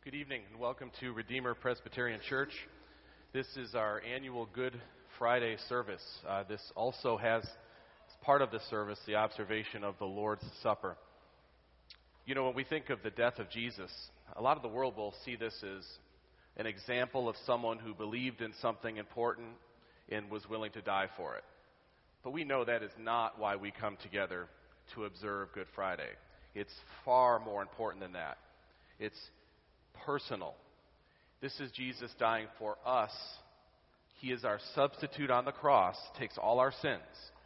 Good evening and welcome to Redeemer Presbyterian Church. This is our annual Good Friday service. This also has, as part of the service, the observation of the Lord's Supper. You know, when we think of the death of Jesus, a lot of the world will see this as an example of someone who believed in something important and was willing to die for it. But we know that is not why we come together to observe Good Friday. It's far more important than that. It's personal. This is Jesus dying for us. He is our substitute on the cross, takes all our sins.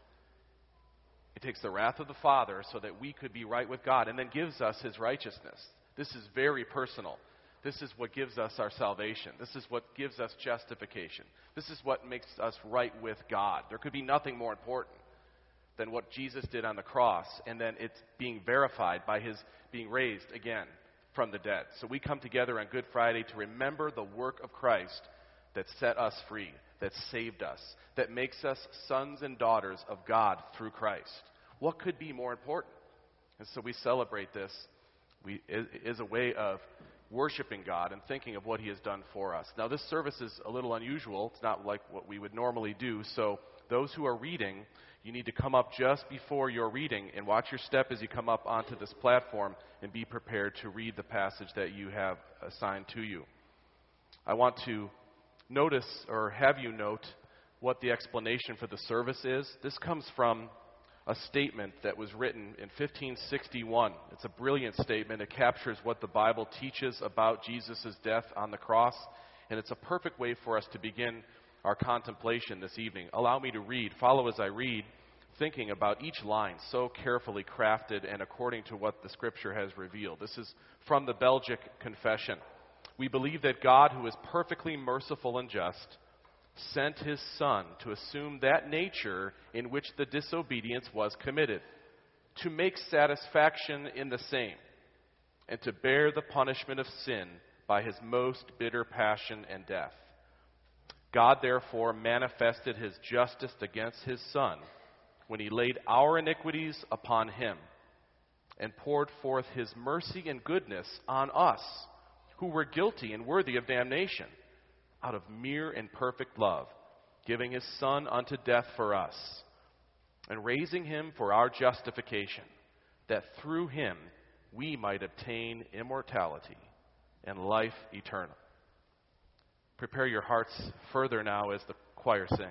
It takes the wrath of the Father so that we could be right with God, and then gives us His righteousness. This is very personal. This is what gives us our salvation. This is what gives us justification. This is what makes us right with God. There could be nothing more important than what Jesus did on the cross, and then it's being verified by His being raised again from the dead. So we come together on Good Friday to remember the work of Christ that set us free, that saved us, that makes us sons and daughters of God through Christ. What could be more important? And so we celebrate this as a way of worshiping God and thinking of what He has done for us. Now, this service is a little unusual. It's not like what we would normally do. So those who are reading, you need to come up just before your reading and watch your step as you come up onto this platform and be prepared to read the passage that you have assigned to you. I want to notice or have you note what the explanation for the service is. This comes from a statement that was written in 1561. It's a brilliant statement. It captures what the Bible teaches about Jesus' death on the cross, and it's a perfect way for us to begin our contemplation this evening. Allow me to read. Follow as I read, thinking about each line so carefully crafted and according to what the Scripture has revealed. This is from the Belgic Confession. We believe that God, who is perfectly merciful and just, sent His Son to assume that nature in which the disobedience was committed, to make satisfaction in the same, and to bear the punishment of sin by His most bitter passion and death. God therefore manifested His justice against His Son when He laid our iniquities upon Him and poured forth His mercy and goodness on us, who were guilty and worthy of damnation, out of mere and perfect love, giving His Son unto death for us, and raising Him for our justification, that through Him we might obtain immortality and life eternal. Prepare your hearts further now as the choir sings.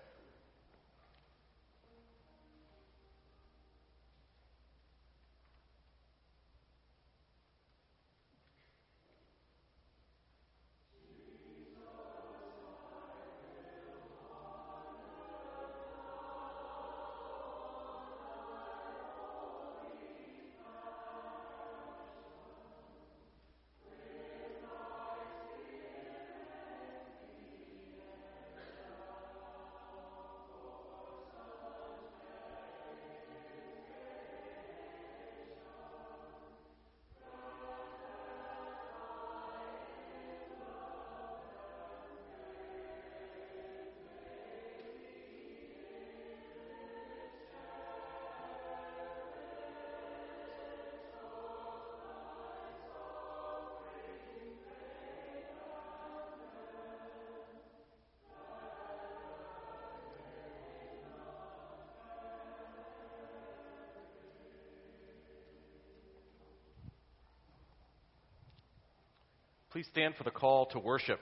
Please stand for the call to worship.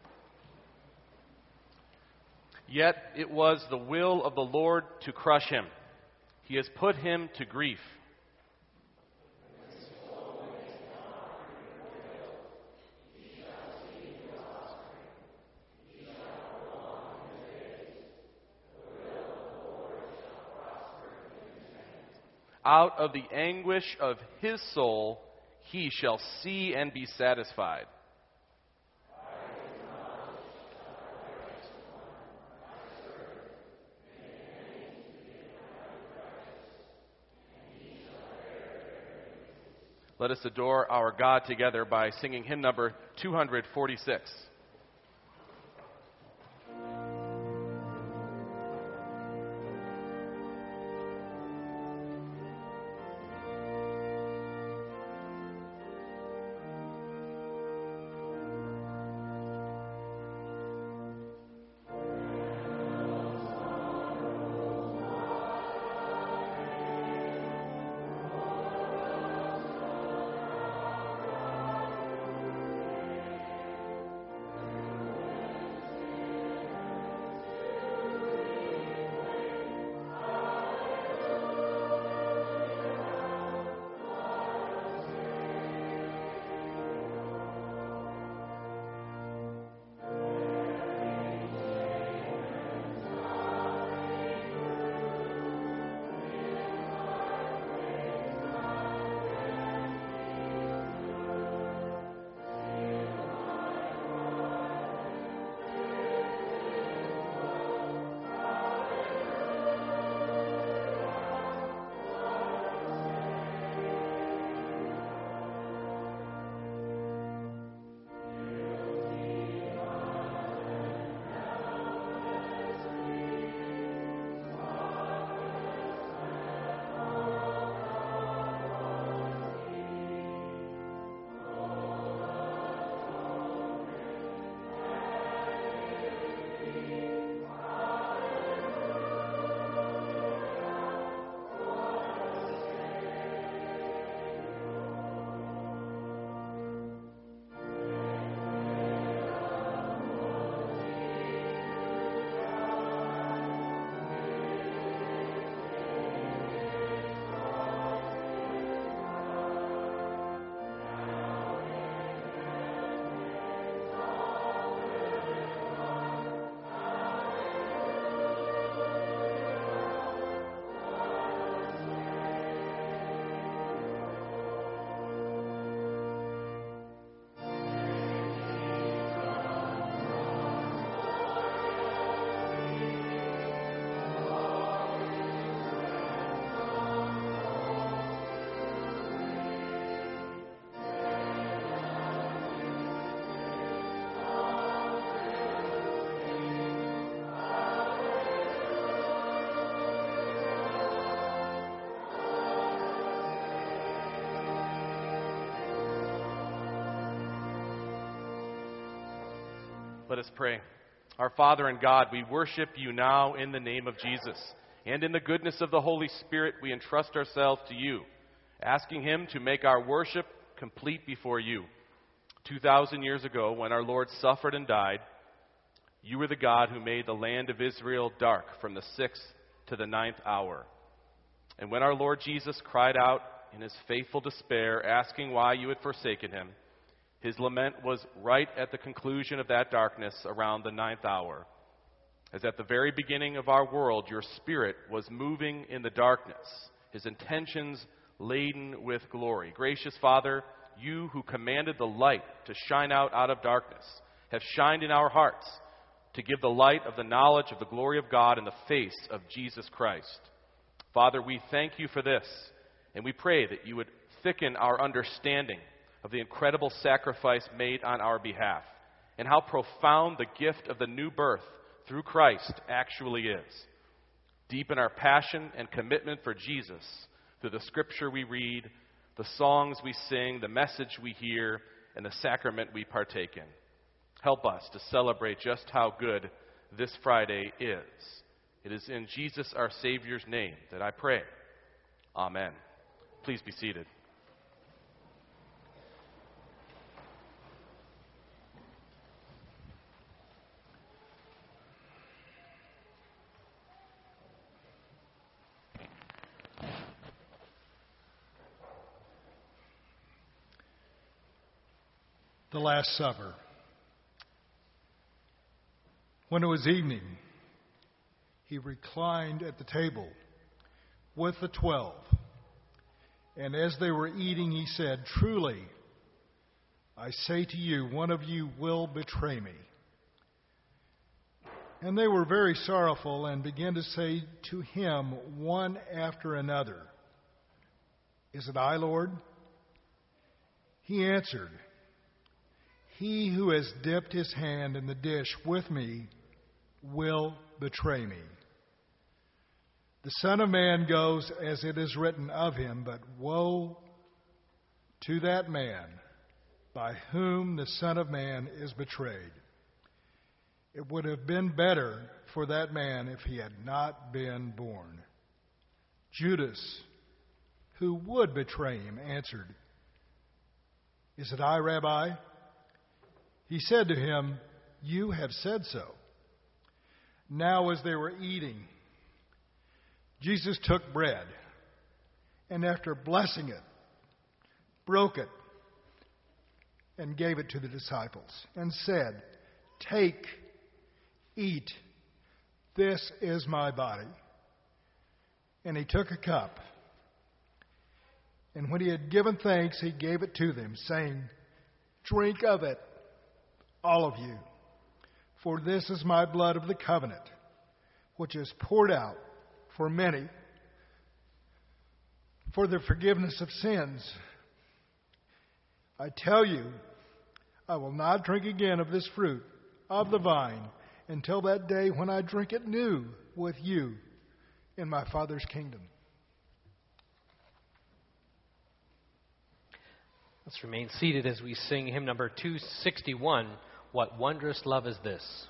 Yet it was the will of the Lord to crush him. He has put him to grief. Out of the anguish of his soul he shall see and be satisfied. Let us adore our God together by singing hymn number 246. Let us pray. Our Father and God, we worship you now in the name of Jesus. And in the goodness of the Holy Spirit, we entrust ourselves to you, asking him to make our worship complete before you. 2,000 years ago, when our Lord suffered and died, you were the God who made the land of Israel dark from the 6th to the 9th hour. And when our Lord Jesus cried out in his faithful despair, asking why you had forsaken him, his lament was right at the conclusion of that darkness around the 9th hour. As at the very beginning of our world, your Spirit was moving in the darkness, his intentions laden with glory. Gracious Father, you who commanded the light to shine out of darkness, have shined in our hearts to give the light of the knowledge of the glory of God in the face of Jesus Christ. Father, we thank you for this, and we pray that you would thicken our understanding of the incredible sacrifice made on our behalf, and how profound the gift of the new birth through Christ actually is. Deepen our passion and commitment for Jesus through the scripture we read, the songs we sing, the message we hear, and the sacrament we partake in. Help us to celebrate just how good this Friday is. It is in Jesus our Savior's name that I pray. Amen. Please be seated. The Last Supper. When it was evening, he reclined at the table with the 12. And as they were eating, he said, "Truly, I say to you, one of you will betray me." And they were very sorrowful and began to say to him one after another, "Is it I, Lord?" He answered, "He who has dipped his hand in the dish with me will betray me. The Son of Man goes as it is written of him, but woe to that man by whom the Son of Man is betrayed. It would have been better for that man if he had not been born." Judas, who would betray him, answered, "Is it I, Rabbi?" He said to him, "You have said so." Now as they were eating, Jesus took bread, and after blessing it, broke it, and gave it to the disciples, and said, "Take, eat, this is my body." And he took a cup, and when he had given thanks, he gave it to them, saying, "Drink of it, all of you, for this is my blood of the covenant, which is poured out for many for the forgiveness of sins. I tell you, I will not drink again of this fruit of the vine until that day when I drink it new with you in my Father's kingdom." Let's remain seated as we sing hymn number 261, "What Wondrous Love Is This?"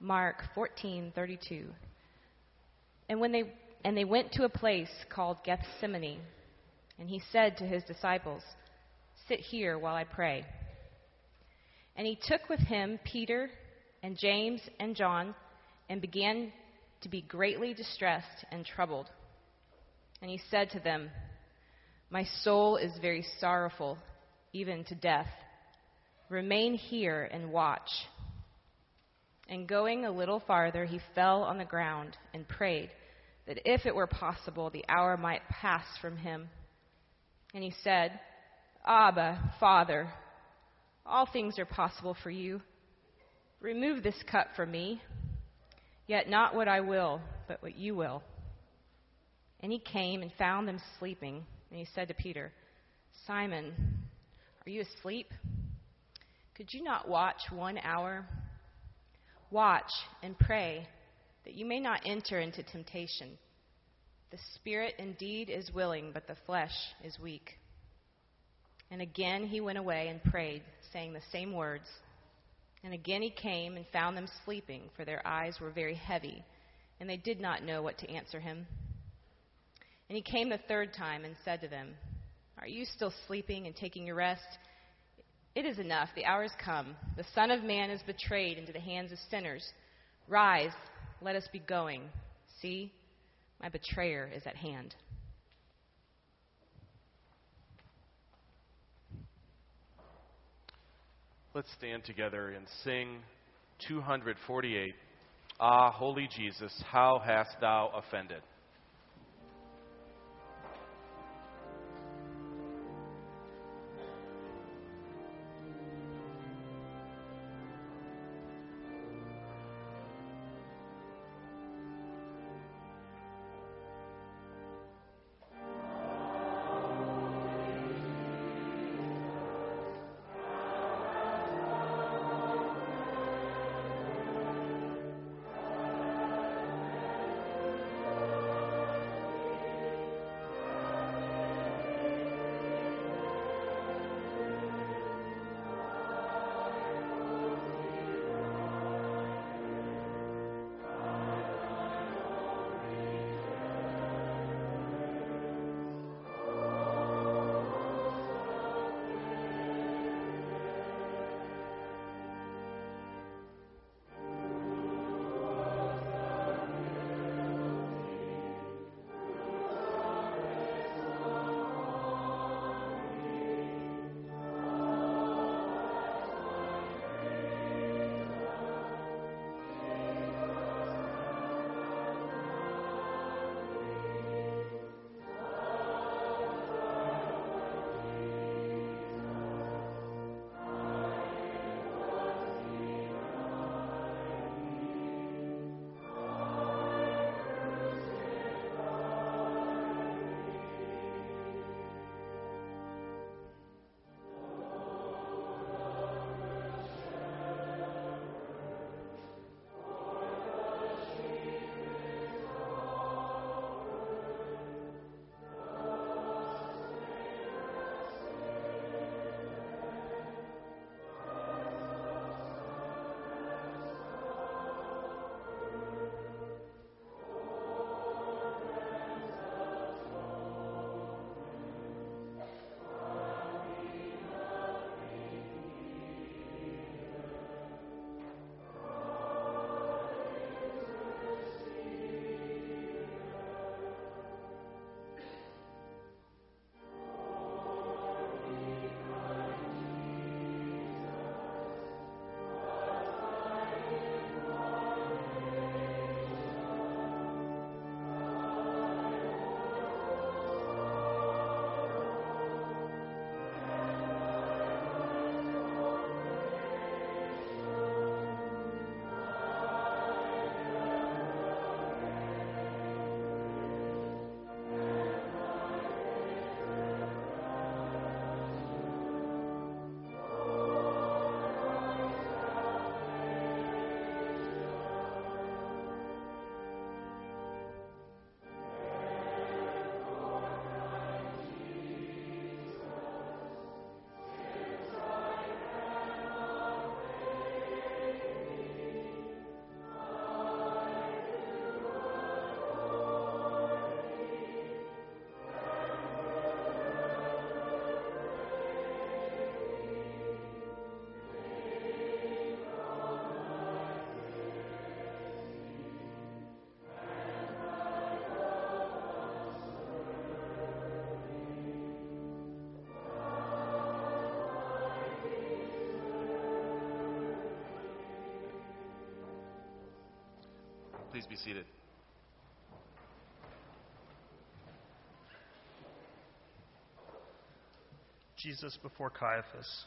Mark 14:32. And they went to a place called Gethsemane, and he said to his disciples, "Sit here while I pray." And he took with him Peter and James and John and began to be greatly distressed and troubled. And he said to them, "My soul is very sorrowful, even to death. Remain here and watch." And going a little farther, he fell on the ground and prayed that if it were possible, the hour might pass from him. And he said, "Abba, Father, all things are possible for you. Remove this cup from me. Yet not what I will, but what you will." And he came and found them sleeping. And he said to Peter, "Simon, are you asleep? Could you not watch 1 hour? Watch and pray that you may not enter into temptation. The spirit indeed is willing, but the flesh is weak." And again he went away and prayed, saying the same words. And again he came and found them sleeping, for their eyes were very heavy, and they did not know what to answer him. And he came the third time and said to them, "Are you still sleeping and taking your rest? It is enough, the hour has come. The Son of Man is betrayed into the hands of sinners. Rise, let us be going. See, my betrayer is at hand." Let's stand together and sing 248, "Ah, Holy Jesus, how hast thou offended?" Please be seated. Jesus before Caiaphas.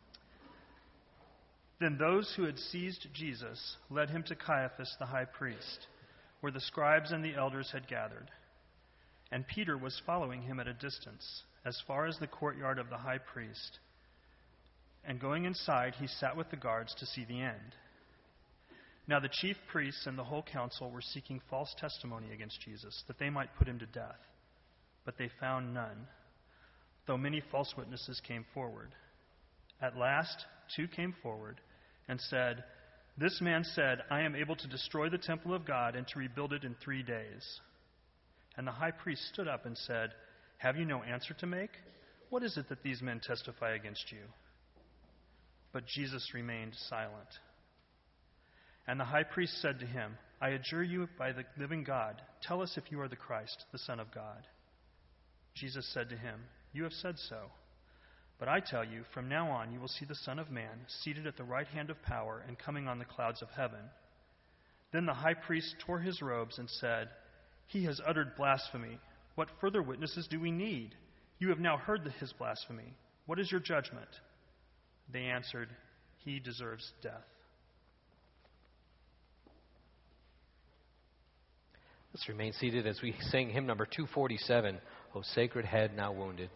Then those who had seized Jesus led him to Caiaphas the high priest, where the scribes and the elders had gathered. And Peter was following him at a distance, as far as the courtyard of the high priest. And going inside, he sat with the guards to see the end. Now the chief priests and the whole council were seeking false testimony against Jesus, that they might put him to death. But they found none, though many false witnesses came forward. At last, 2 came forward and said, "This man said, 'I am able to destroy the temple of God and to rebuild it in 3 days.'" And the high priest stood up and said, "Have you no answer to make? What is it that these men testify against you?" But Jesus remained silent. And the high priest said to him, "I adjure you by the living God, tell us if you are the Christ, the Son of God." Jesus said to him, "You have said so. But I tell you, from now on you will see the Son of Man seated at the right hand of power and coming on the clouds of heaven." Then the high priest tore his robes and said, "He has uttered blasphemy. What further witnesses do we need? You have now heard his blasphemy. What is your judgment?" They answered, "He deserves death." Let's remain seated as we sing hymn number 247, "O Sacred Head Now Wounded."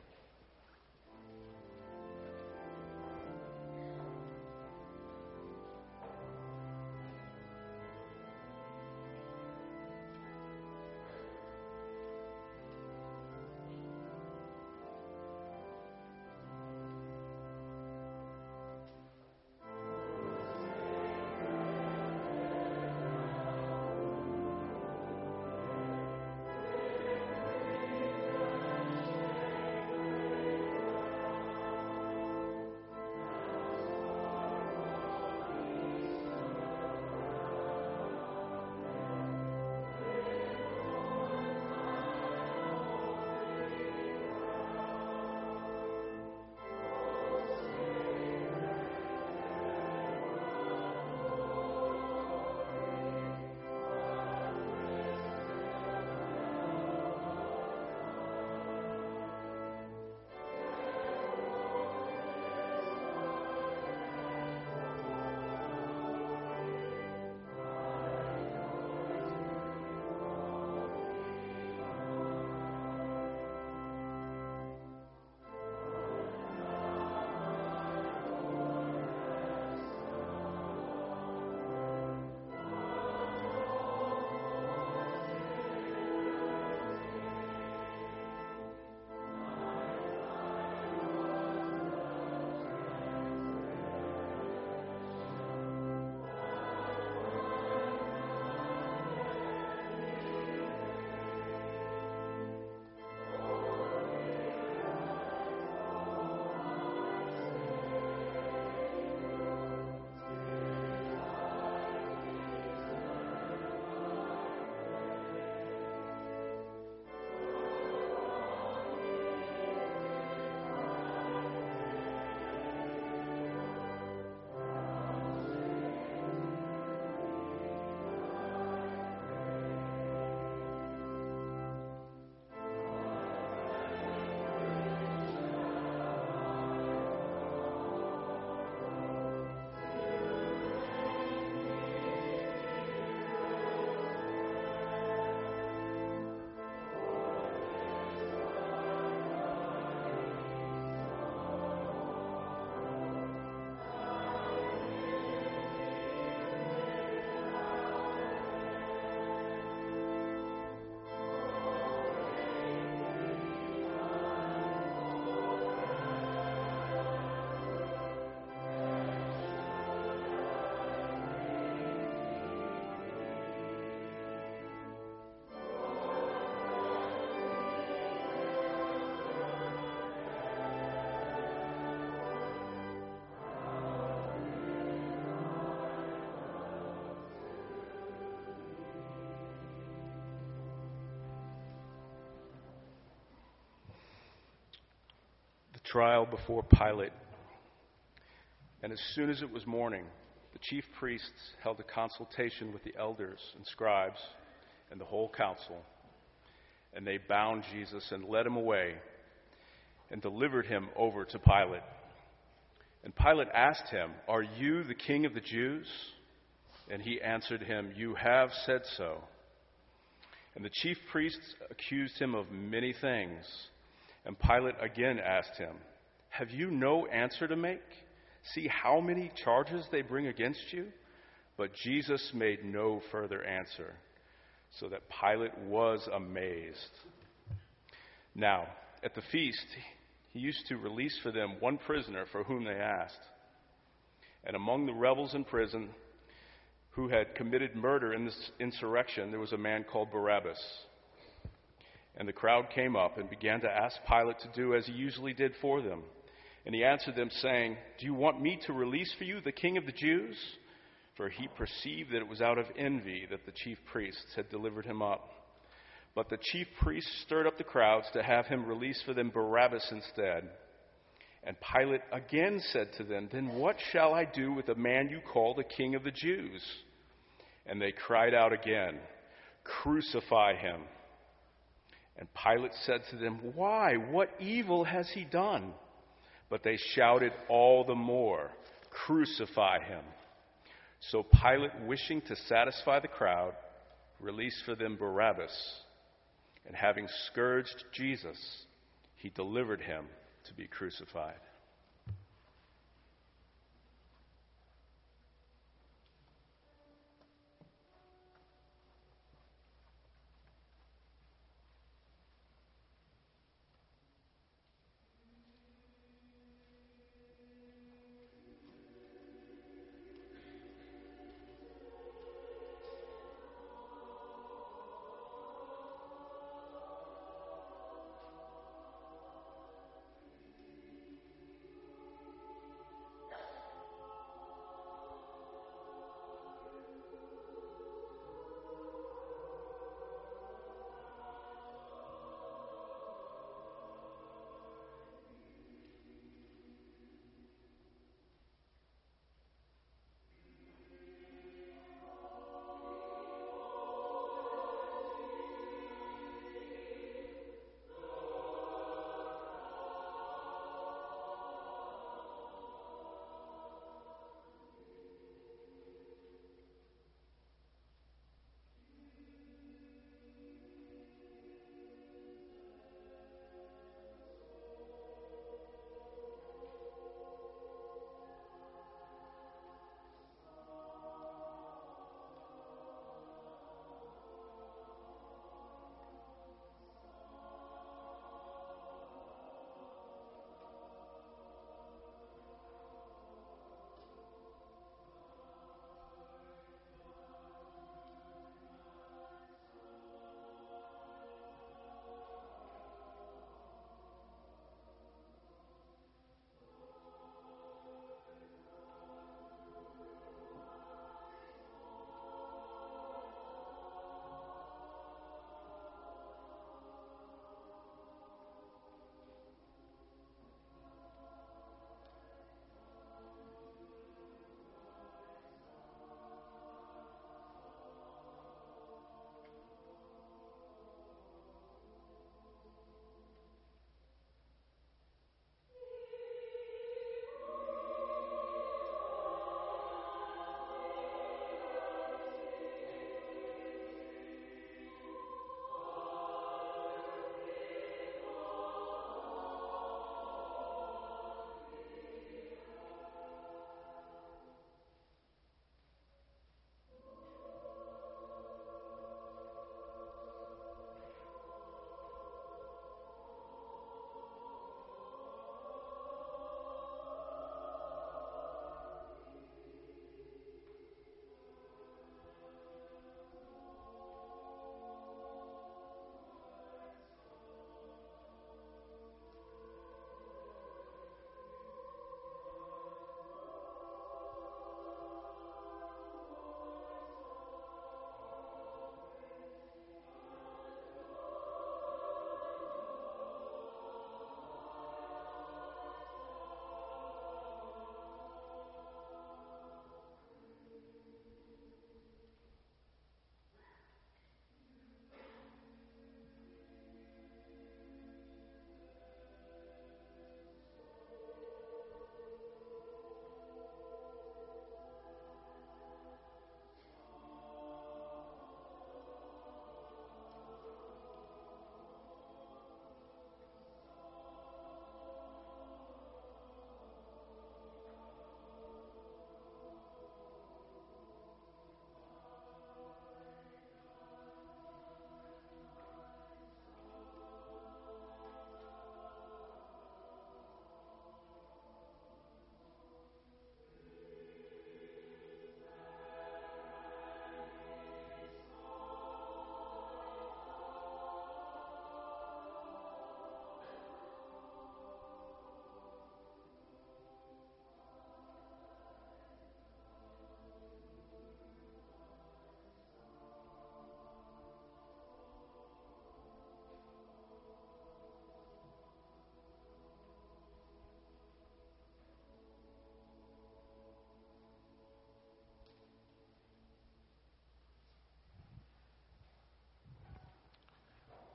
Trial before Pilate. And as soon as it was morning, The chief priests held a consultation with the elders and scribes and the whole council, and they bound Jesus and led him away and delivered him over to Pilate. And Pilate asked him, "Are you the king of the Jews?" And he answered him, "You have said so." And the chief priests accused him of many things. And Pilate again asked him, "Have you no answer to make? See how many charges they bring against you?" But Jesus made no further answer, so that Pilate was amazed. Now, at the feast, he used to release for them one prisoner for whom they asked. And among the rebels in prison who had committed murder in this insurrection, there was a man called Barabbas. And the crowd came up and began to ask Pilate to do as he usually did for them. And he answered them, saying, "Do you want me to release for you the king of the Jews?" For he perceived that it was out of envy that the chief priests had delivered him up. But the chief priests stirred up the crowds to have him release for them Barabbas instead. And Pilate again said to them, "Then what shall I do with the man you call the king of the Jews?" And they cried out again, "Crucify him." And Pilate said to them, "Why? What evil has he done?" But they shouted all the more, "Crucify him." So Pilate, wishing to satisfy the crowd, released for them Barabbas. And having scourged Jesus, he delivered him to be crucified.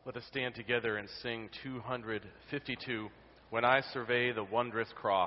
Let us stand together and sing 252, When I Survey the Wondrous Cross.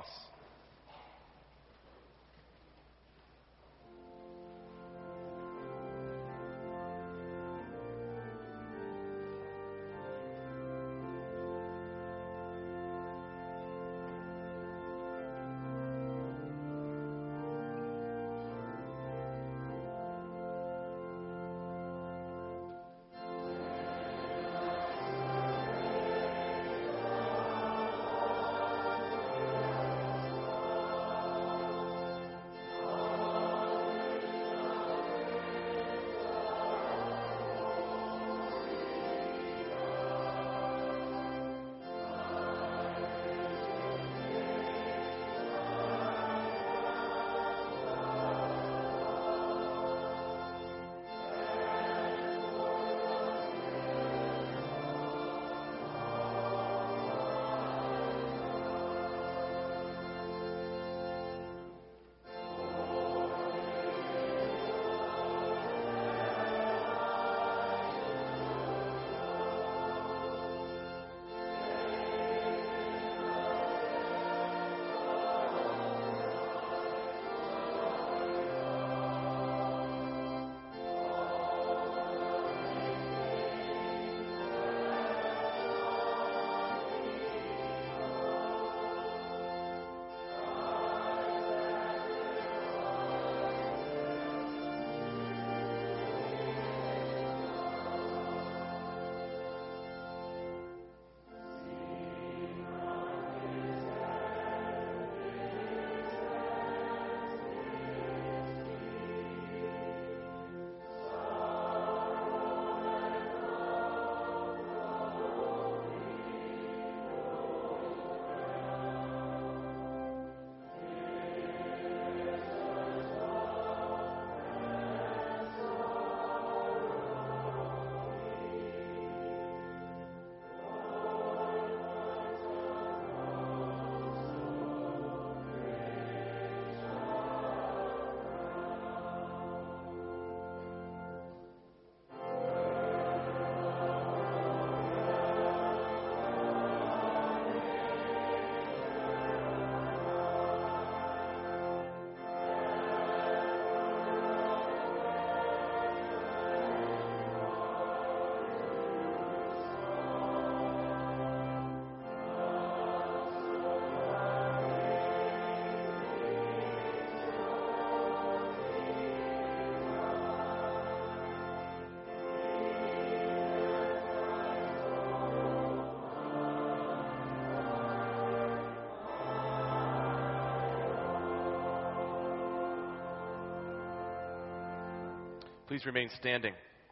Please remain standing.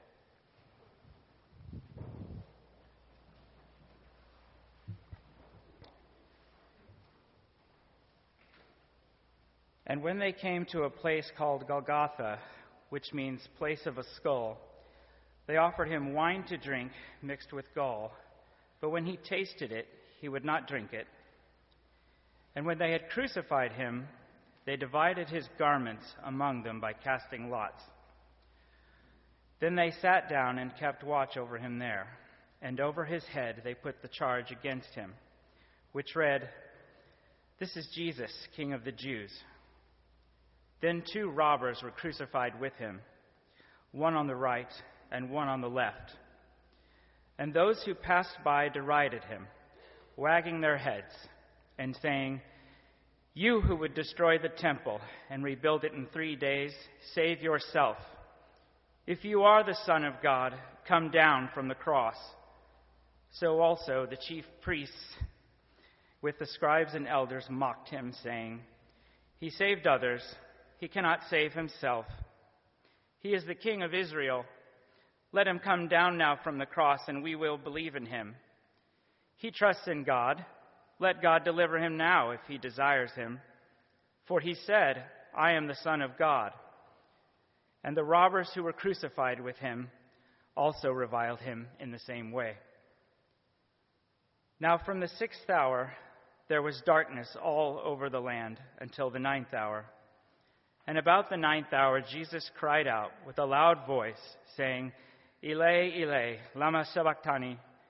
And when they came to a place called Golgotha, which means place of a skull, they offered him wine to drink mixed with gall. But when he tasted it, he would not drink it. And when they had crucified him, they divided his garments among them by casting lots. Then they sat down and kept watch over him there, and over his head they put the charge against him, which read, "This is Jesus, King of the Jews." Then 2 robbers were crucified with him, one on the right and one on the left. And those who passed by derided him, wagging their heads and saying, "You who would destroy the temple and rebuild it in 3 days, save yourself. If you are the Son of God, come down from the cross." So also the chief priests with the scribes and elders mocked him, saying, "He saved others. He cannot save himself. He is the King of Israel. Let him come down now from the cross, and we will believe in him. He trusts in God. Let God deliver him now if he desires him. For he said, 'I am the Son of God.'" And the robbers who were crucified with him also reviled him in the same way. Now from the 6th hour there was darkness all over the land until the 9th hour. And about the 9th hour Jesus cried out with a loud voice, saying, "Eloi, Eloi, lama sabachthani,"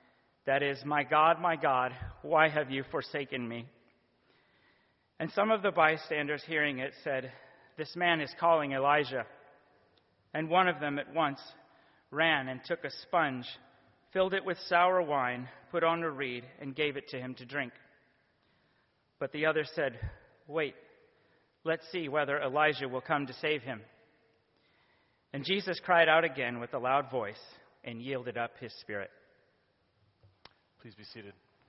That is, my God, why have you forsaken me?" And some of the bystanders hearing it said, "This man is calling Elijah." And one of them at once ran and took a sponge, filled it with sour wine, put on a reed, and gave it to him to drink. But the other said, "Wait, let's see whether Elijah will come to save him." And Jesus cried out again with a loud voice and yielded up his spirit. Please be seated.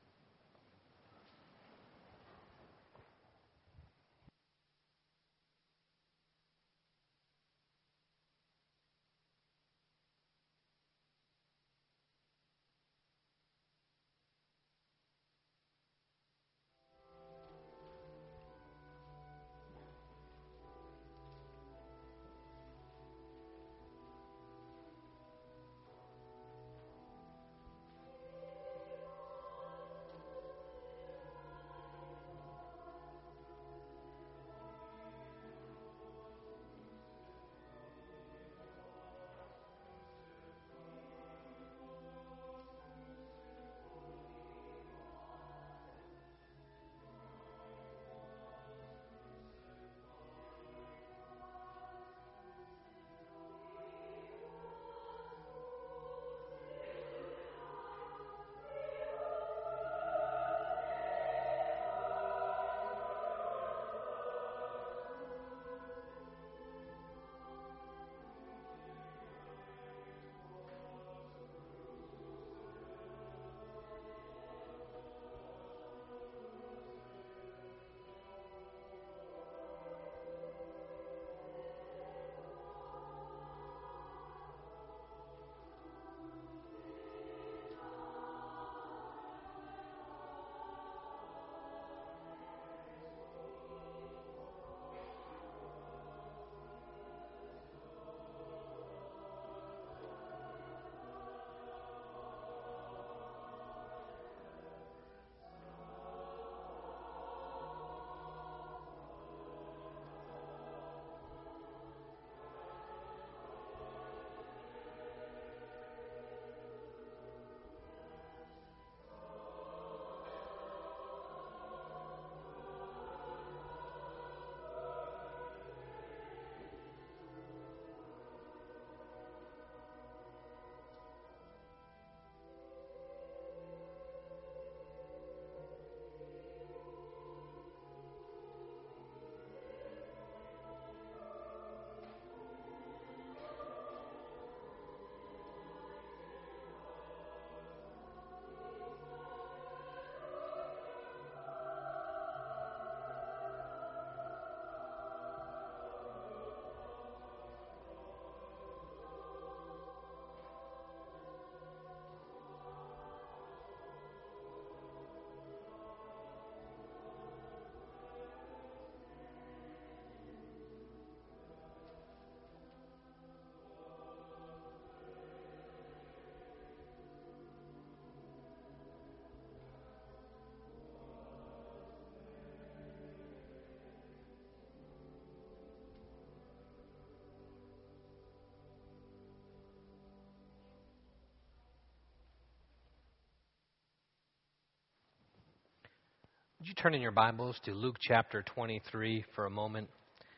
Would you turn in your Bibles to Luke chapter 23 for a moment?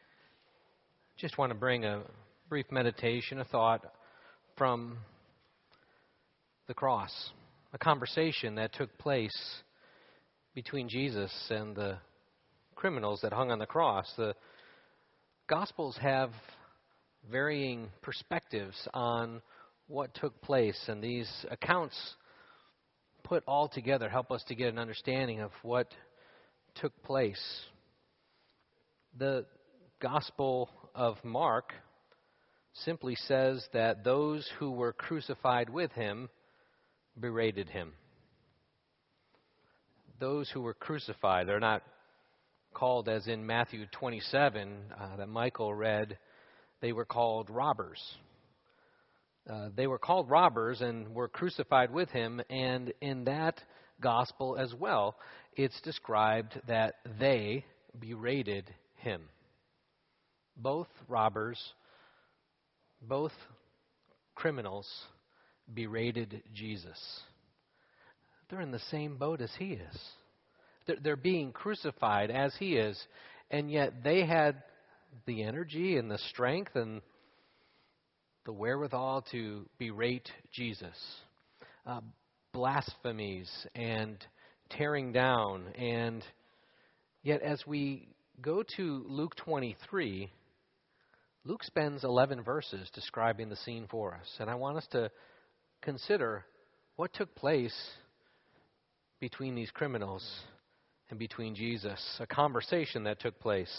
Just want to bring a brief meditation, a thought from the cross, a conversation that took place between Jesus and the criminals that hung on the cross. The Gospels have varying perspectives on what took place, and these accounts put all together help us to get an understanding of what took place. The Gospel of Mark simply says that those who were crucified with him berated him. Those who were crucified, they're not called as in Matthew 27 that Michael read, they were called robbers. They were called robbers and were crucified with him, and in that gospel as well, it's described that they berated him. Both robbers, both criminals berated Jesus. they're in the same boat as he is. They're being crucified as he is, and yet they had the energy and the strength and the wherewithal to berate Jesus. Blasphemies and tearing down. And yet as we go to Luke 23, Luke spends 11 verses describing the scene for us. And I want us to consider what took place between these criminals and between Jesus, a conversation that took place.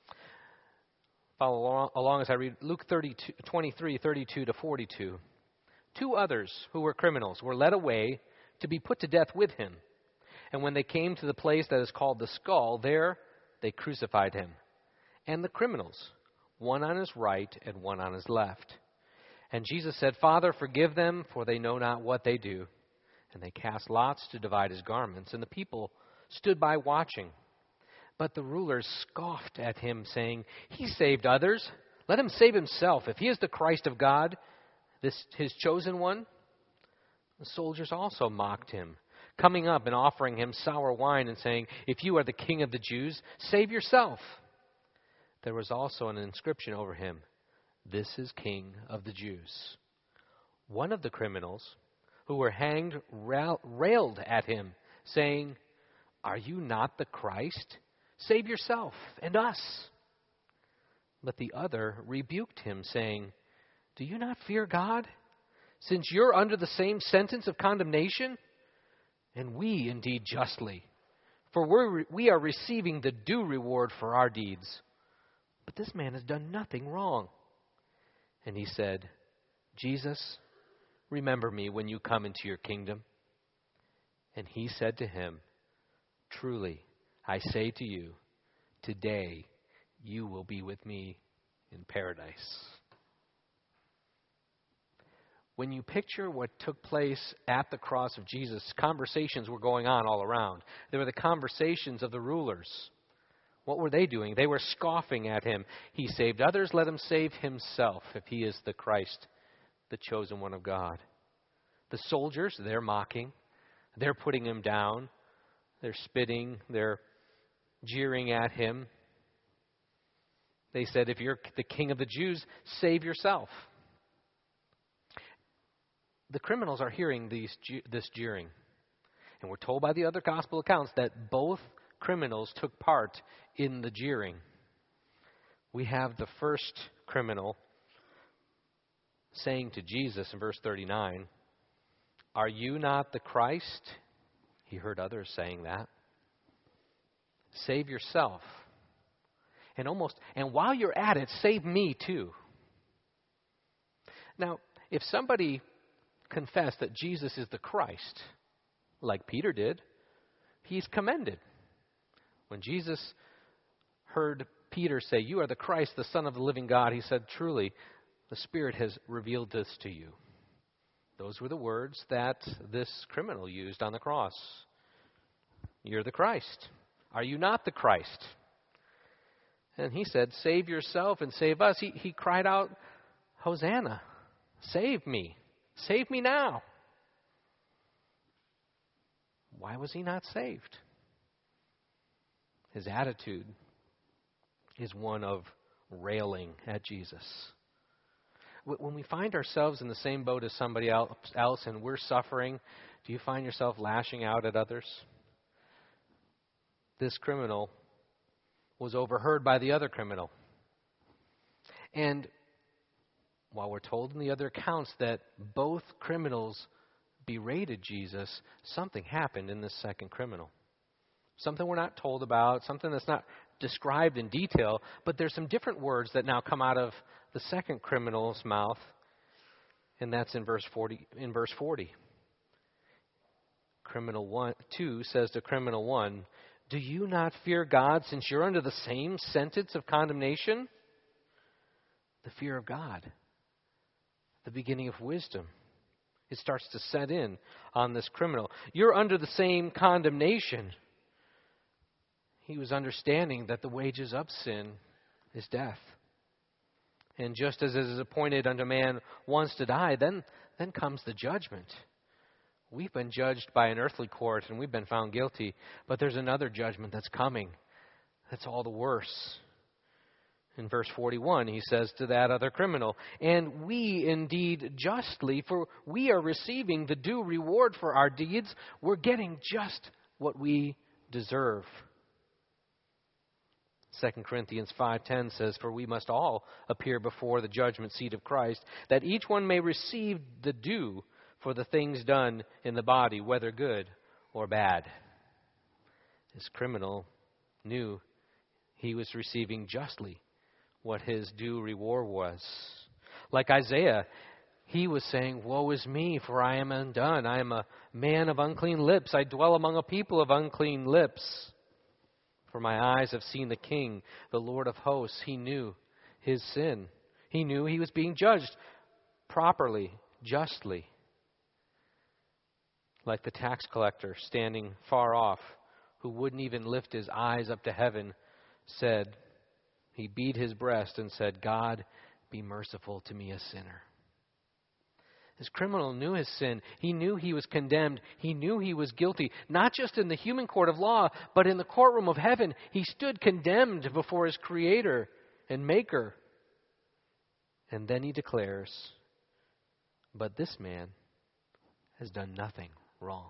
Follow along as I read Luke 23, 32 to 42. 2 others who were criminals were led away to be put to death with him. And when they came to the place that is called the Skull, there they crucified him and the criminals, one on his right and one on his left. And Jesus said, Father, forgive them, for they know not what they do. And they cast lots to divide his garments, and the people stood by watching. But the rulers scoffed at him, saying, He saved others. Let him save himself, if he is the Christ of God, his chosen one. The soldiers also mocked him, coming up and offering him sour wine and saying, If you are the king of the Jews, save yourself. There was also an inscription over him, This is King of the Jews. One of the criminals who were hanged railed at him, saying, Are you not the Christ? Save yourself and us. But the other rebuked him, saying, Do you not fear God, since you're under the same sentence of condemnation? And we indeed justly, for we are receiving the due reward for our deeds. But this man has done nothing wrong. And he said, Jesus, remember me when you come into your kingdom. And he said to him, Truly, I say to you, today you will be with me in paradise. When you picture what took place at the cross of Jesus, conversations were going on all around. There were the conversations of the rulers. What were they doing? They were scoffing at him. He saved others, let him save himself if he is the Christ, the chosen one of God. The soldiers, they're mocking. They're putting him down. They're spitting. They're jeering at him. They said, if you're the king of the Jews, save yourself. The criminals are hearing this jeering. And we're told by the other gospel accounts that both criminals took part in the jeering. We have the first criminal saying to Jesus in verse 39, Are you not the Christ? He heard others saying that. Save yourself. And while you're at it, save me too. Now, if somebody confessed that Jesus is the Christ, like Peter did, he's commended. When Jesus heard Peter say, You are the Christ, the Son of the living God, he said, Truly, the Spirit has revealed this to you. Those were the words that this criminal used on the cross. You're the Christ. Are you not the Christ? And he said, Save yourself and save us. He cried out, Hosanna, save me. Save me now. Why was he not saved? His attitude is one of railing at Jesus. When we find ourselves in the same boat as somebody else and we're suffering, do you find yourself lashing out at others? This criminal was overheard by the other criminal. And while we're told in the other accounts that both criminals berated Jesus, something happened in this second criminal. Something we're not told about, something that's not described in detail, but there's some different words that now come out of the second criminal's mouth, and that's in verse 40. Criminal 2 says to criminal 1, Do you not fear God since you're under the same sentence of condemnation? The fear of God, the beginning of wisdom. It starts to set in on this criminal. You're under the same condemnation. He was understanding that the wages of sin is death. And just as it is appointed unto man once to die, then comes the judgment. we've been judged by an earthly court and we've been found guilty, but there's another judgment that's coming. That's all the worse. In verse 41, he says to that other criminal, "And we indeed justly, for we are receiving the due reward for our deeds. We're getting just what we deserve." 2 Corinthians 5:10 says, "For we must all appear before the judgment seat of Christ, that each one may receive the due for the things done in the body, whether good or bad." This criminal knew he was receiving justly what his due reward was. Like Isaiah, he was saying, "Woe is me, for I am undone. I am a man of unclean lips. I dwell among a people of unclean lips. For my eyes have seen the King, the Lord of hosts." He knew his sin. He knew he was being judged properly, justly. Like the tax collector standing far off, who wouldn't even lift his eyes up to heaven, said, he beat his breast and said, "God, be merciful to me, a sinner." This criminal knew his sin. He knew he was condemned. He knew he was guilty, not just in the human court of law, but in the courtroom of heaven. He stood condemned before his Creator and Maker. And then he declares, "But this man has done nothing wrong."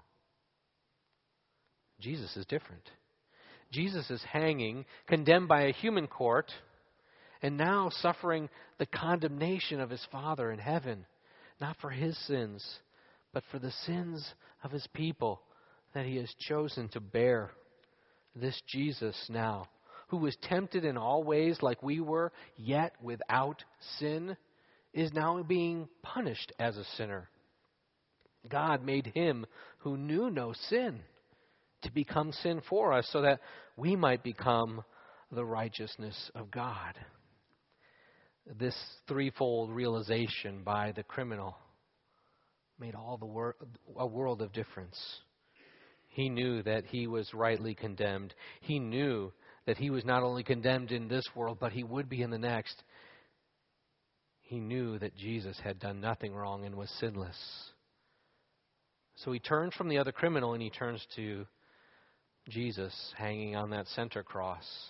Jesus is different. Jesus is hanging, condemned by a human court, and now suffering the condemnation of his Father in heaven. Not for his sins, but for the sins of his people that he has chosen to bear. This Jesus now, who was tempted in all ways like we were, yet without sin, is now being punished as a sinner. God made him who knew no sin to become sin for us, so that we might become the righteousness of God. This threefold realization by the criminal made all a world of difference. He knew that he was rightly condemned. He knew that he was not only condemned in this world, but he would be in the next. He knew that Jesus had done nothing wrong and was sinless. So he turns from the other criminal and he turns to Jesus hanging on that center cross.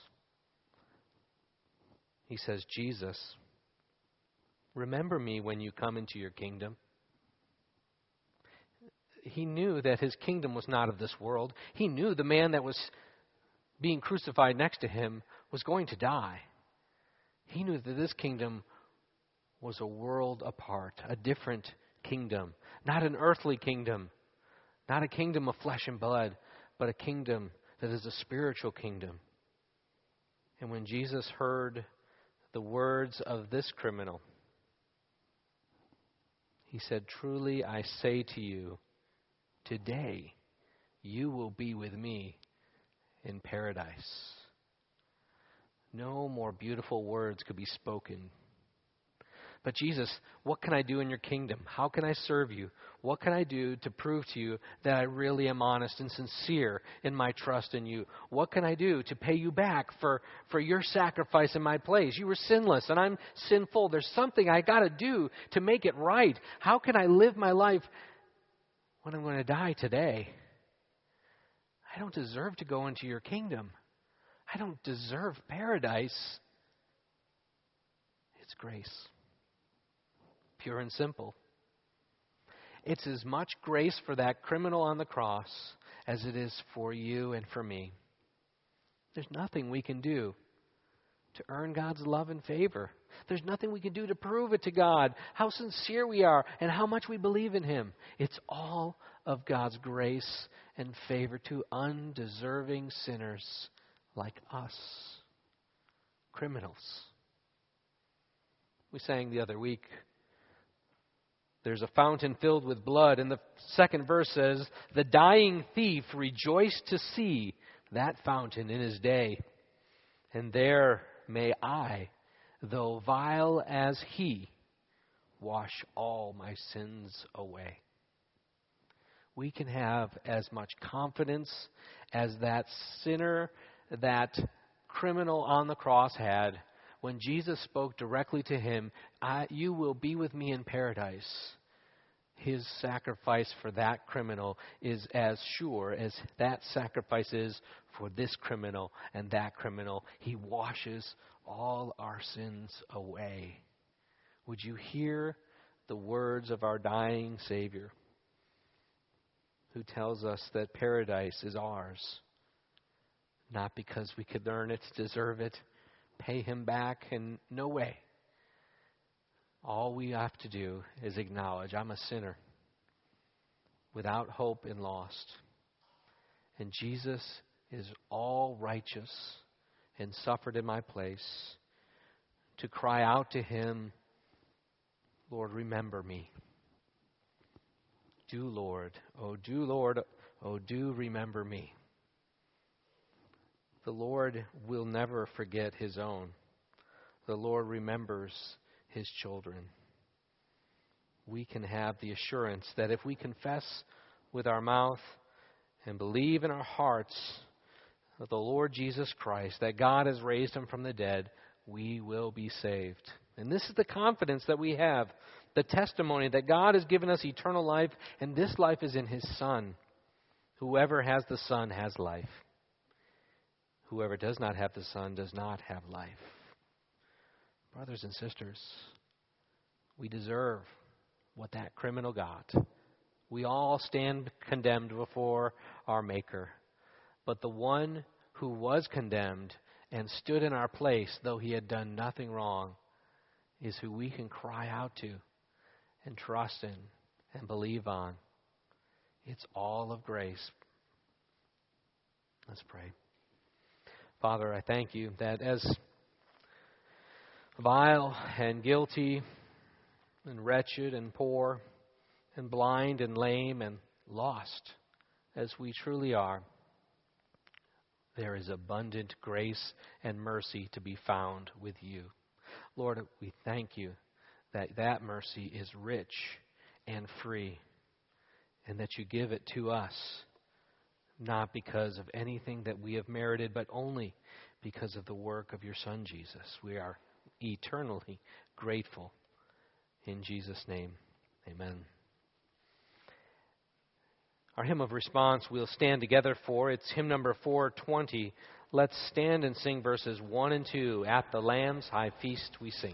He says, "Jesus, remember me when you come into your kingdom." He knew that his kingdom was not of this world. He knew the man that was being crucified next to him was going to die. He knew that this kingdom was a world apart, a different kingdom, not an earthly kingdom, not a kingdom of flesh and blood, but a kingdom that is a spiritual kingdom. And when Jesus heard the words of this criminal, he said, "Truly I say to you, today you will be with me in paradise." No more beautiful words could be spoken. But Jesus, what can I do in your kingdom? How can I serve you? What can I do to prove to you that I really am honest and sincere in my trust in you? What can I do to pay you back for your sacrifice in my place? You were sinless and I'm sinful. There's something I got to do to make it right. How can I live my life when I'm going to die today? I don't deserve to go into your kingdom. I don't deserve paradise. It's grace. Pure and simple. It's as much grace for that criminal on the cross as it is for you and for me. There's nothing we can do to earn God's love and favor. There's nothing we can do to prove it to God, how sincere we are and how much we believe in Him. It's all of God's grace and favor to undeserving sinners like us, criminals. We sang the other week, "There's a fountain filled with blood." And the second verse says, "The dying thief rejoiced to see that fountain in his day. And there may I, though vile as he, wash all my sins away." We can have as much confidence as that sinner, that criminal on the cross had when Jesus spoke directly to him, "You will be with me in paradise." His sacrifice for that criminal is as sure as that sacrifice is for this criminal and that criminal. He washes all our sins away. Would you hear the words of our dying Savior, who tells us that paradise is ours, not because we could earn it, deserve it, pay Him back in no way. All we have to do is acknowledge, I'm a sinner, without hope and lost. And Jesus is all righteous and suffered in my place. To cry out to Him, Lord, remember me. Do, Lord, oh do remember me. The Lord will never forget His own. The Lord remembers His children. We can have the assurance that if we confess with our mouth and believe in our hearts of the Lord Jesus Christ, that God has raised Him from the dead, we will be saved. And this is the confidence that we have, the testimony that God has given us eternal life, and this life is in His Son. Whoever has the Son has life. Whoever does not have the Son does not have life. Brothers and sisters, we deserve what that criminal got. We all stand condemned before our Maker. But the one who was condemned and stood in our place, though he had done nothing wrong, is who we can cry out to and trust in and believe on. It's all of grace. Let's pray. Father, I thank You that as vile and guilty and wretched and poor and blind and lame and lost as we truly are, there is abundant grace and mercy to be found with You. Lord, we thank You that that mercy is rich and free, and that You give it to us, not because of anything that we have merited, but only because of the work of Your Son, Jesus. We are eternally grateful. In Jesus' name, amen. Our hymn of response we'll stand together for. It's hymn number 420. Let's stand and sing verses 1 and 2. At the Lamb's high feast we sing.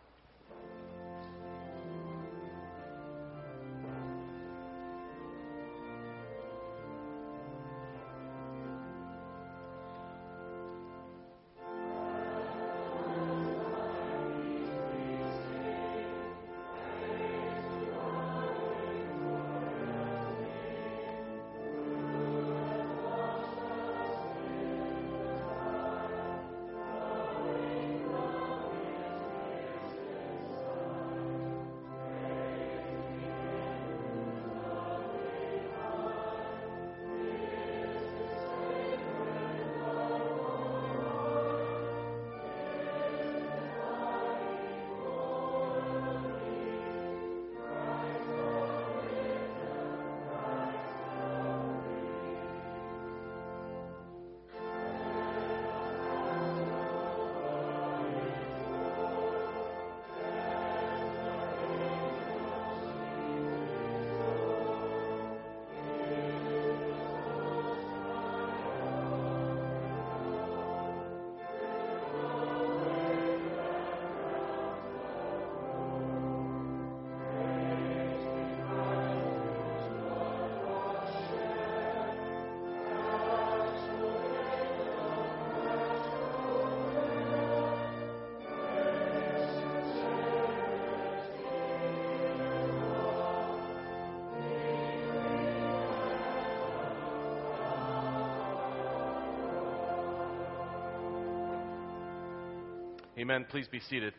Amen. Please be seated.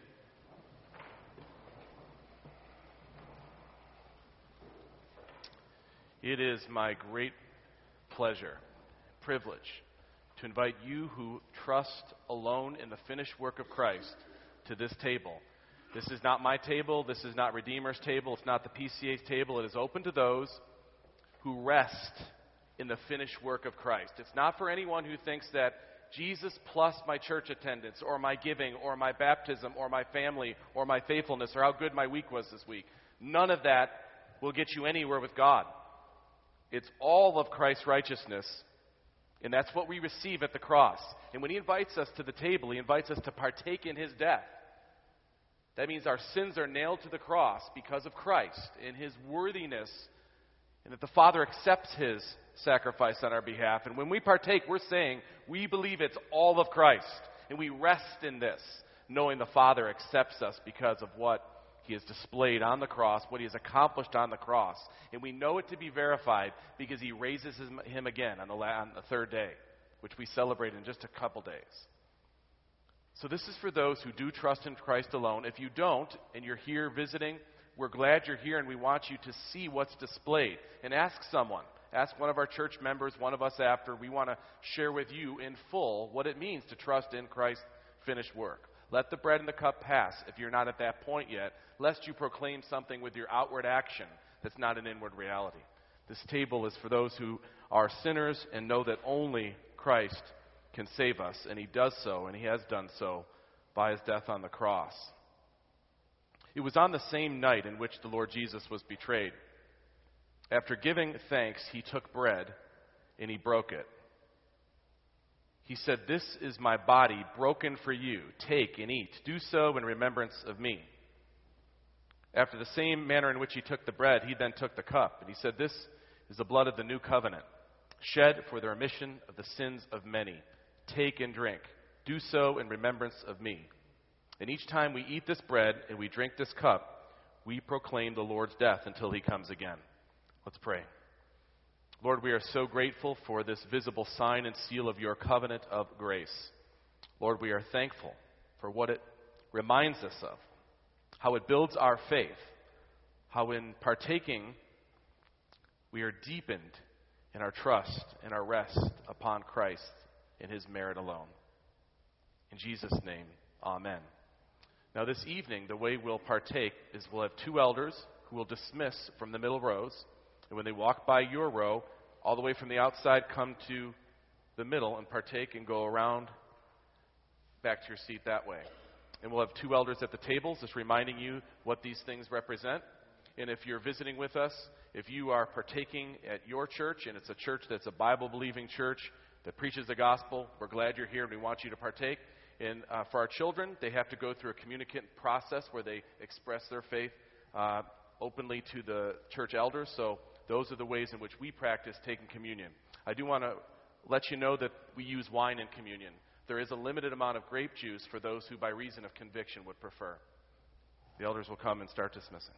It is my great pleasure, privilege, to invite you who trust alone in the finished work of Christ to this table. This is not my table. This is not Redeemer's table. It's not the PCA's table. It is open to those who rest in the finished work of Christ. It's not for anyone who thinks that Jesus plus my church attendance or my giving or my baptism or my family or my faithfulness or how good my week was this week. None of that will get you anywhere with God. It's all of Christ's righteousness, and that's what we receive at the cross. And when he invites us to the table, he invites us to partake in his death. That means our sins are nailed to the cross because of Christ and his worthiness, and that the Father accepts his sacrifice on our behalf. And when we partake, we're saying we believe it's all of Christ, and we rest in this, knowing the Father accepts us because of what he has displayed on the cross, what he has accomplished on the cross. And we know it to be verified because he raises him again on the third day, which we celebrate in just a couple days. So this is for those who do trust in Christ alone. If you don't, and you're here visiting, we're glad you're here, and we want you to see what's displayed. And ask someone. Ask one of our church members, one of us after. We want to share with you in full what it means to trust in Christ's finished work. Let the bread and the cup pass if you're not at that point yet, lest you proclaim something with your outward action that's not an inward reality. This table is for those who are sinners and know that only Christ can save us, and he does so, and he has done so by his death on the cross. It was on the same night in which the Lord Jesus was betrayed. After giving thanks, he took bread and he broke it. He said, "This is my body broken for you. Take and eat. Do so in remembrance of me." After the same manner in which he took the bread, he then took the cup. And he said, "This is the blood of the new covenant, shed for the remission of the sins of many. Take and drink. Do so in remembrance of me." And each time we eat this bread and we drink this cup, we proclaim the Lord's death until he comes again. Let's pray. Lord, we are so grateful for this visible sign and seal of your covenant of grace. Lord, we are thankful for what it reminds us of, how it builds our faith, how in partaking we are deepened in our trust and our rest upon Christ and his merit alone. In Jesus' name, amen. Now this evening, the way we'll partake is we'll have two elders who will dismiss from the middle rows. And when they walk by your row, all the way from the outside, come to the middle and partake and go around back to your seat that way. And we'll have two elders at the tables, just reminding you what these things represent. And if you're visiting with us, if you are partaking at your church, and it's a church that's a Bible-believing church that preaches the gospel, we're glad you're here and we want you to partake. And for our children, they have to go through a communicant process where they express their faith openly to the church elders. So those are the ways in which we practice taking communion. I do want to let you know that we use wine in communion. There is a limited amount of grape juice for those who, by reason of conviction, would prefer. The elders will come and start dismissing.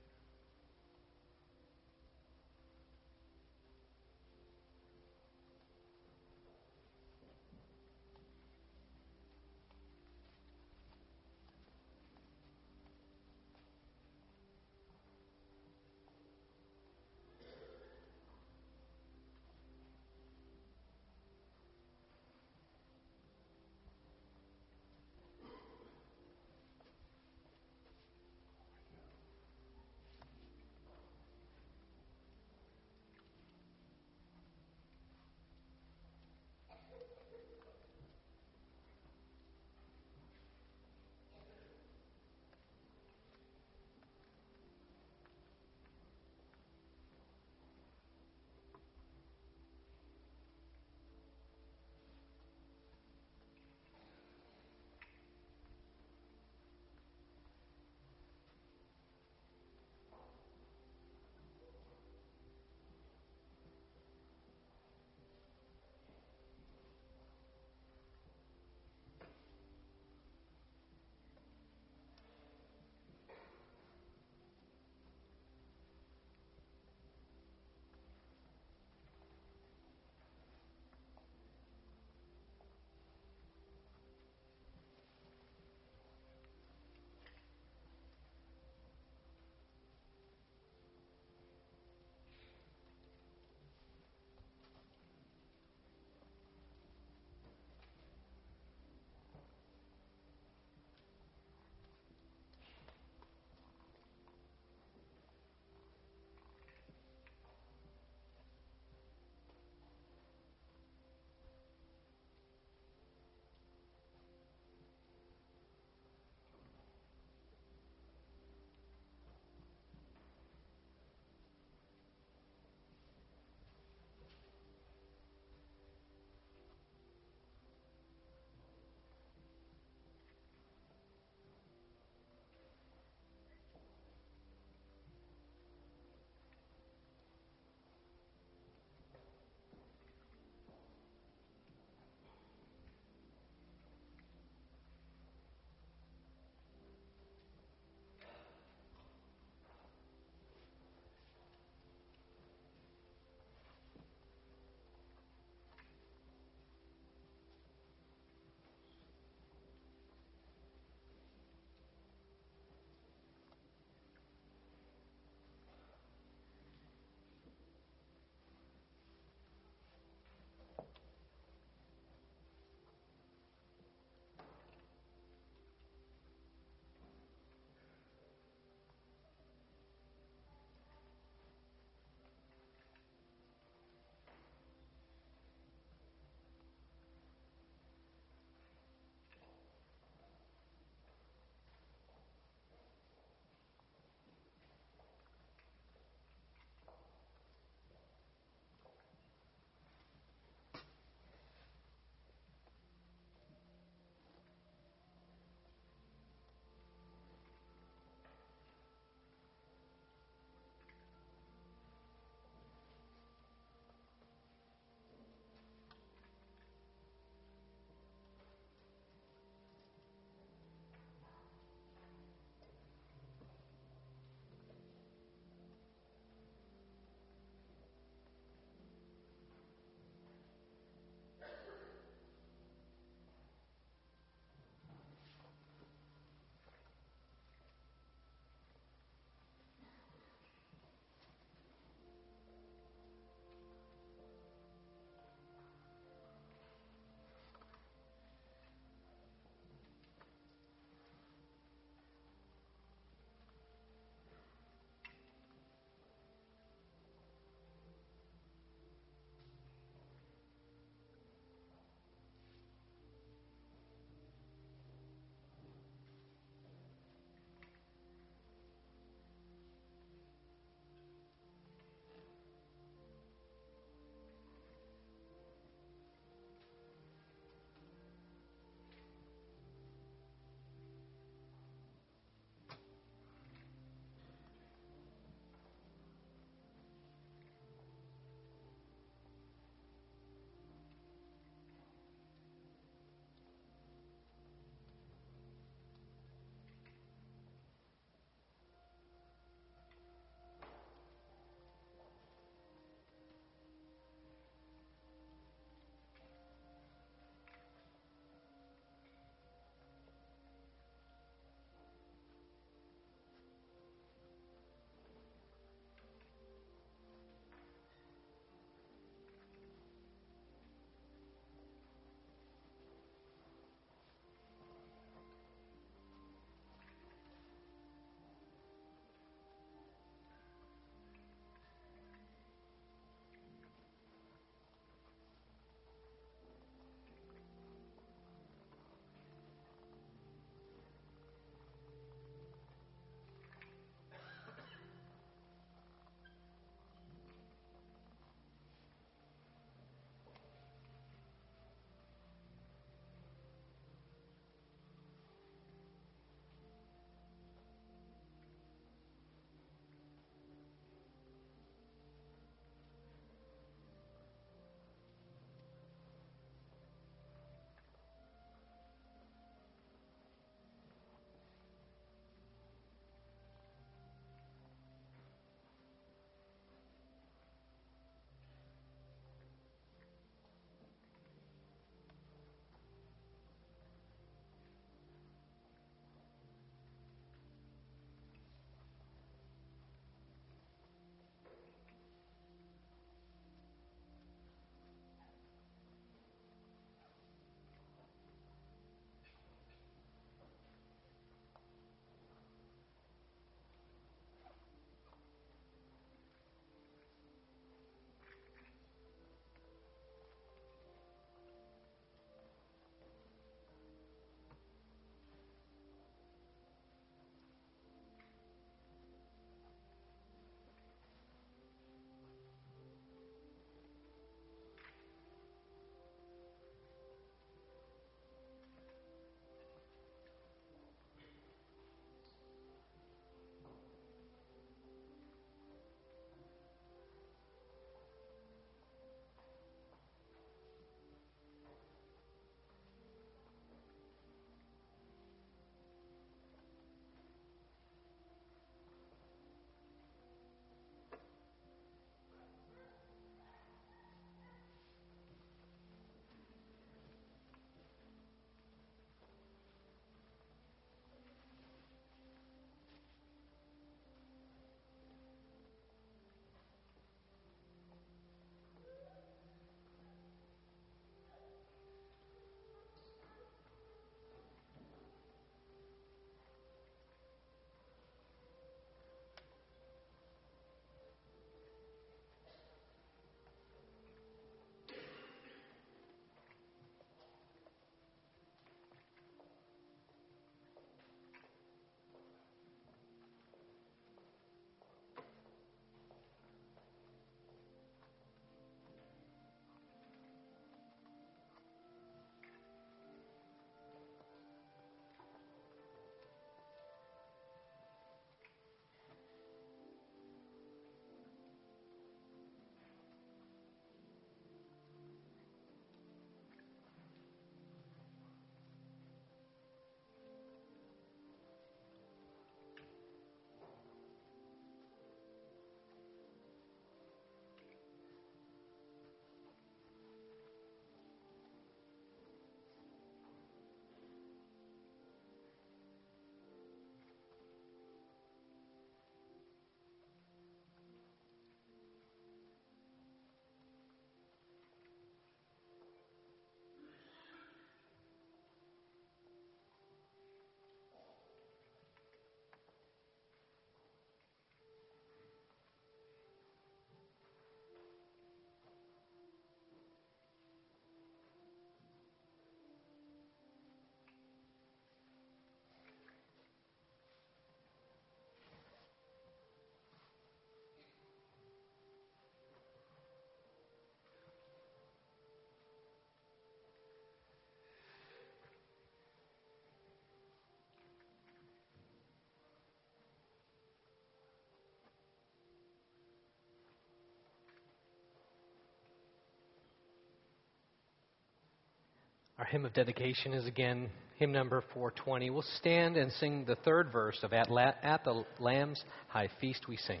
Our hymn of dedication is again hymn number 420. We'll stand and sing the third verse of At the Lamb's High Feast We Sing.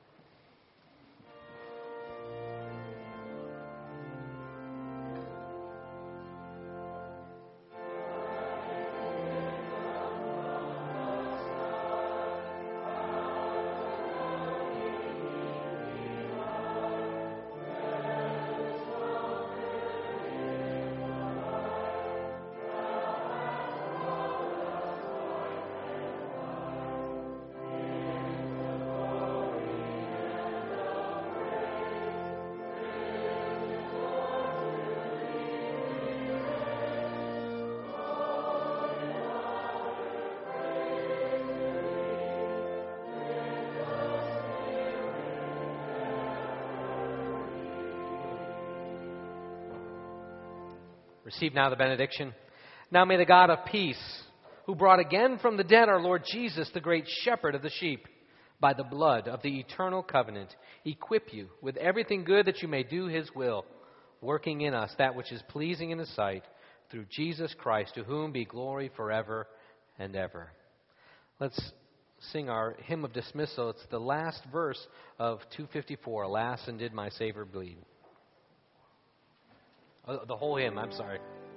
Receive now the benediction. Now may the God of peace, who brought again from the dead our Lord Jesus, the great shepherd of the sheep, by the blood of the eternal covenant, equip you with everything good that you may do his will, working in us that which is pleasing in his sight, through Jesus Christ, to whom be glory forever and ever. Let's sing our hymn of dismissal. It's the last verse of 254, Alas, and did my Savior bleed. The whole hymn, I'm sorry.